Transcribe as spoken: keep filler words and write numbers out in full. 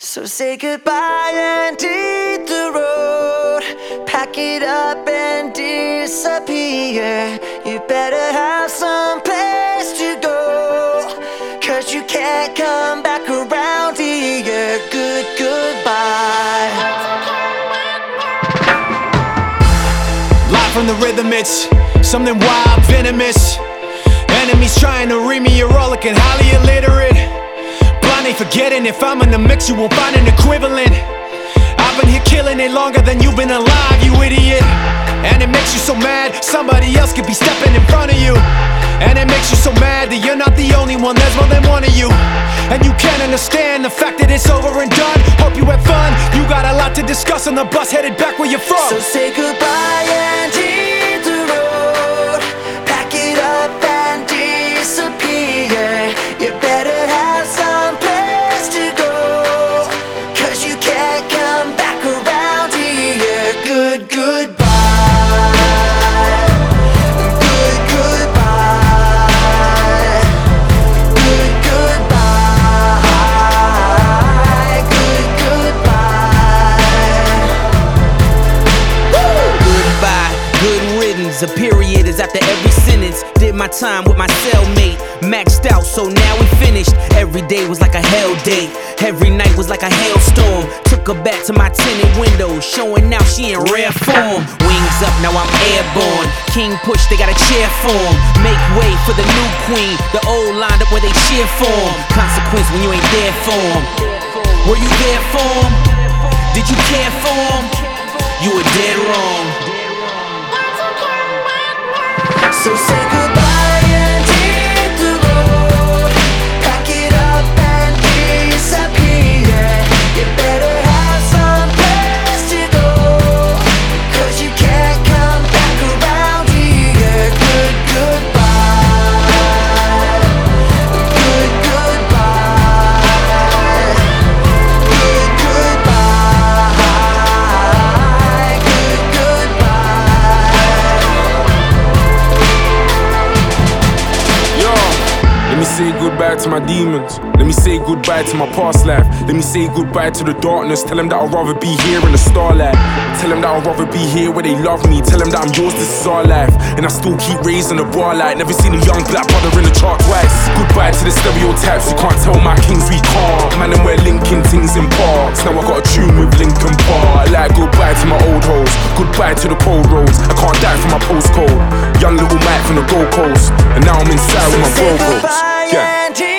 So say goodbye and hit the road. Pack it up and disappear. You better have some place to go, 'cause you can't come back around here. Good goodbye. Live from the rhythm, it's something wild, venomous. Enemies trying to read me, you're all looking highly illiterate. Ain't forgetting, if I'm in the mix you won't find an equivalent. I've been here killing it longer than you've been alive, you idiot. And it makes you so mad, somebody else could be stepping in front of you. And it makes you so mad that you're not the only one, there's more than one of you. And you can't understand the fact that it's over and done. Hope you had fun, you got a lot to discuss on the bus headed back where you're from. So say goodbye and hit the road. Pack it up and disappear. You better have some place to go, 'cause you can't come back around here. Good goodbye. Good goodbye. Good goodbye. Good goodbye. Woo! Goodbye, good riddance. A period is after every sentence. Did my time with my cellmate, maxed out, so now we finished. Every day was like a hell day, every night was like a hailstorm. Took her back to my tinted windows, showing now she in rare form. Wings up, now I'm airborne. King push, they got a chair for him. Make way for the new queen, the old lined up where they cheer for him. Consequence when you ain't there for him. Were you there for him? Did you care for him? You were dead wrong. So say goodbye and hit the road. Pack it up and disappear. You better have some place to go, 'cause you can't come back around here. Good goodbye. Good goodbye. Good goodbye. Good goodbye. Let me say goodbye to my demons. Let me say goodbye to my past life. Let me say goodbye to the darkness. Tell them that I'd rather be here in the starlight. Tell them that I'd rather be here where they love me. Tell them that I'm yours, this is our life. And I still keep raising the bar like never seen a young black brother in the chart twice. Goodbye to the stereotypes. You can't tell my kings we can't. Man, and we're linking things in parks. Now I got a tune with Linkin Park. Like goodbye to my old hoes. Goodbye to the cold roads. I can't die from my postcode. Young little Mike from the Gold Coast. And now I'm inside with my Say vocals. goodbye Yeah. and